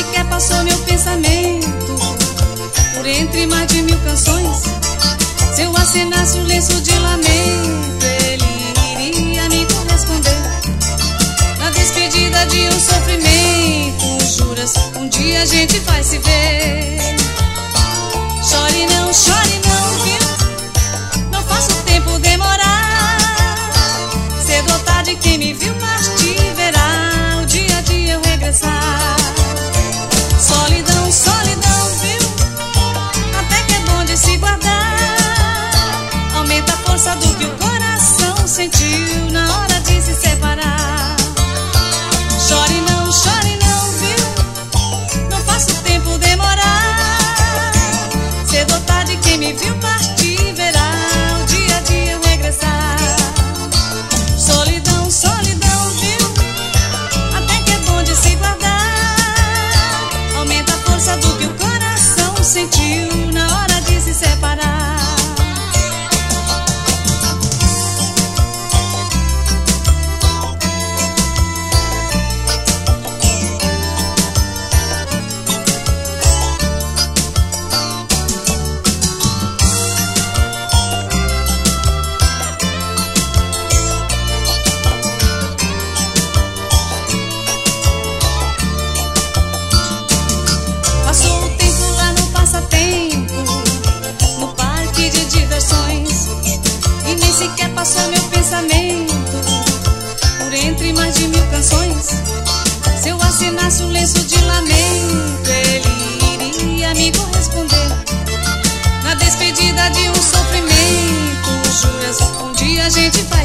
sequer passou meu pensamento por entre mais de 1000 canções. Se eu assinasse um lenço de lamento, ele iria me corresponder. Na despedida de um sofrimento, juras, um dia a gente vai se ver. Chore não, viu? Não faça o tempo demorar. Cedo ou tarde quem me viu partir verá o dia a dia eu regressar. Solidão, solidão, viu? Até que é bom de se guardar. Aumenta a força do que o coração sentiu na hora de se separar. Chore não, viu? Não faça o tempo demorar. Cedo ou tarde quem me viu partir verá o dia a dia eu regressar. Solidão, solidão, viu? Até que é bom de se guardar. Aumenta a força do que o coração sentiu na hora de se separar. Passou o tempo lá no passatempo, no parque de diversões, e nem sequer passou meu pensamento por entre mais de 1000 canções. Se eu assinasse um lenço de lamento, ele iria me corresponder. Na despedida de um sofrimento, juras, um dia a gente vai